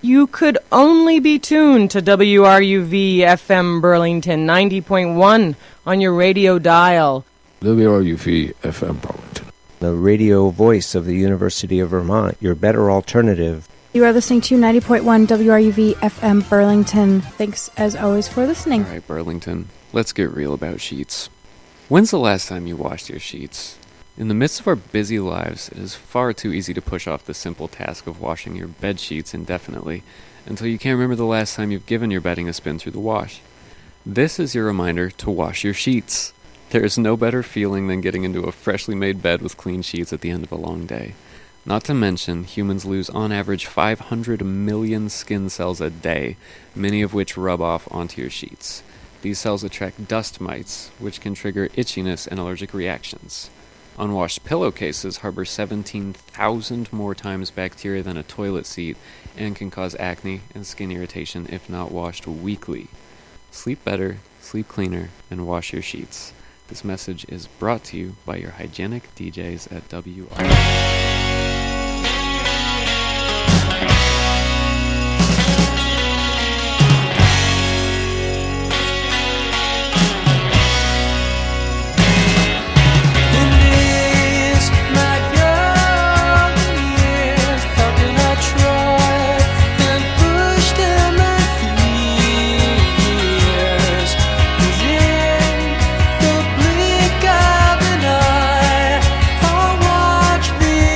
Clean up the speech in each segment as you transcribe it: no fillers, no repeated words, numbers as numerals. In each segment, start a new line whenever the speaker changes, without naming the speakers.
you could only be tuned to WRUV FM Burlington 90.1 on your radio dial.
WRUV FM Burlington,
the radio voice of the University of Vermont, your better alternative.
You are listening to 90.1 WRUV FM Burlington. Thanks, as always, for listening.
All right, Burlington, let's get real about sheets. When's the last time you washed your sheets? In the midst of our busy lives, it is far too easy to push off the simple task of washing your bed sheets indefinitely until you can't remember the last time you've given your bedding a spin through the wash. This is your reminder to wash your sheets. There is no better feeling than getting into a freshly made bed with clean sheets at the end of a long day. Not to mention, humans lose on average 500 million skin cells a day, many of which rub off onto your sheets. These cells attract dust mites, which can trigger itchiness and allergic reactions. Unwashed pillowcases harbor 17,000 more times bacteria than a toilet seat and can cause acne and skin irritation if not washed weekly. Sleep better, sleep cleaner, and wash your sheets. This message is brought to you by your hygienic DJs at WR.
Watch me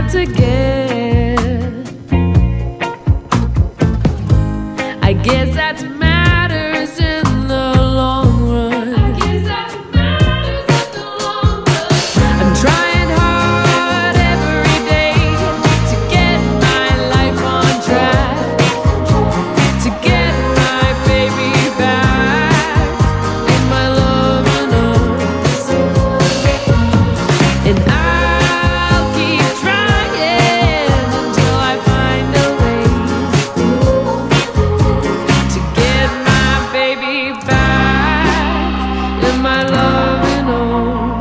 got to get. I guess that's matters in the long run. I guess that's matters in the long run. I'm trying hard every day to get my life on track, to get my baby back in my loving arms. And I'll keep trying until I find a way to get my baby back in my loving arms.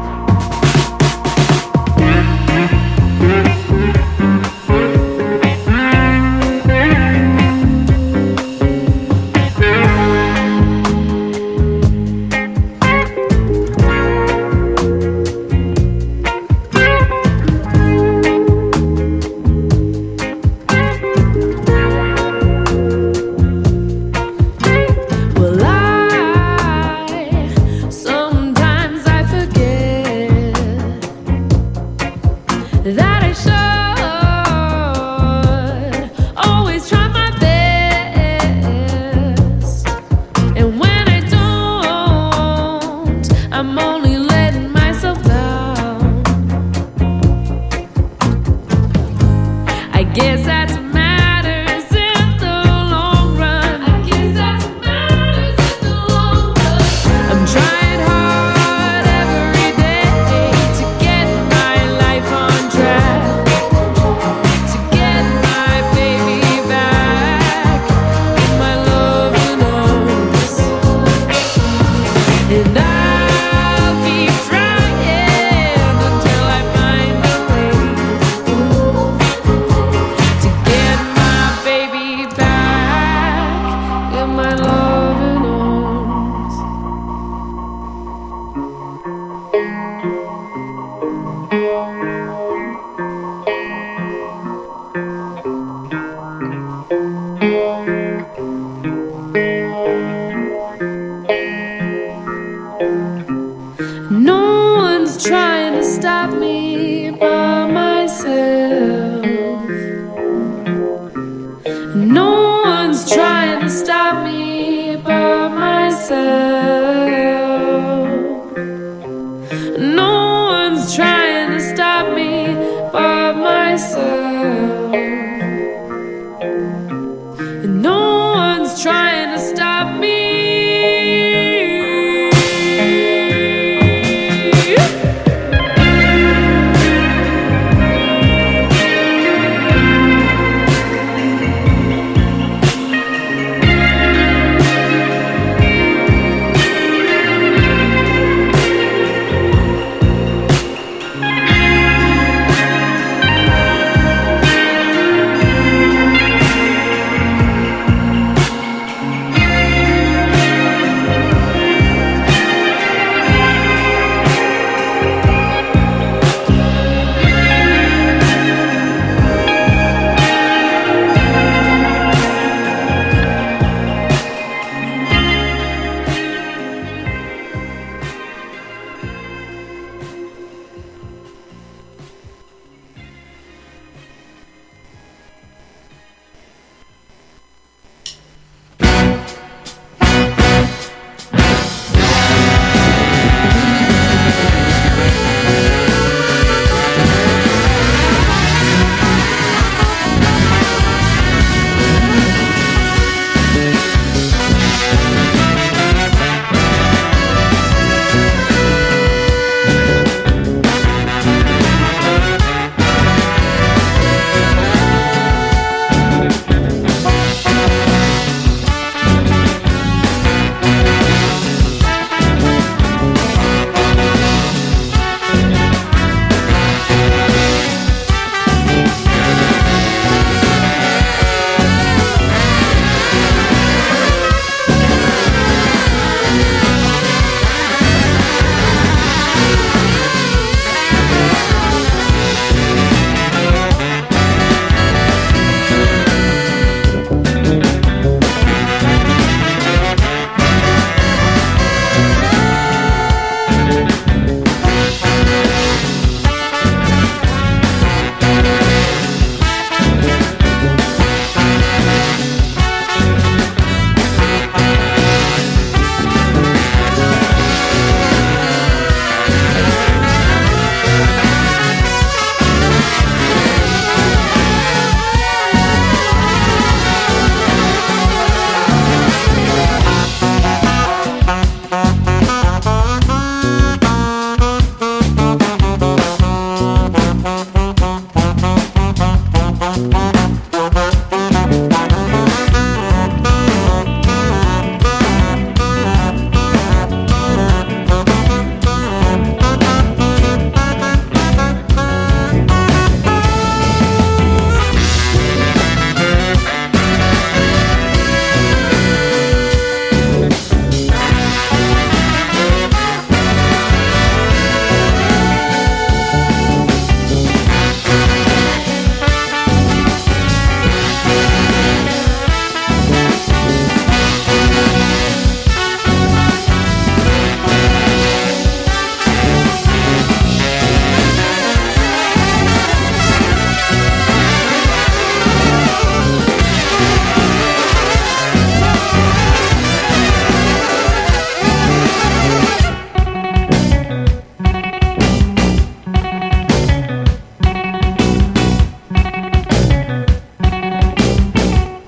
Well, sometimes I forget that I should always try my best. And when I don't, I'm only letting myself down. I guess that's matters in the long run. I guess that's matters in the long run. I'm trying hard every day to get my life on track, to get my baby back in my loving arms. And I'll keep trying until I find a way to get my baby back in my loving arms. No one's trying to stop me by myself. No one's trying to stop me by myself.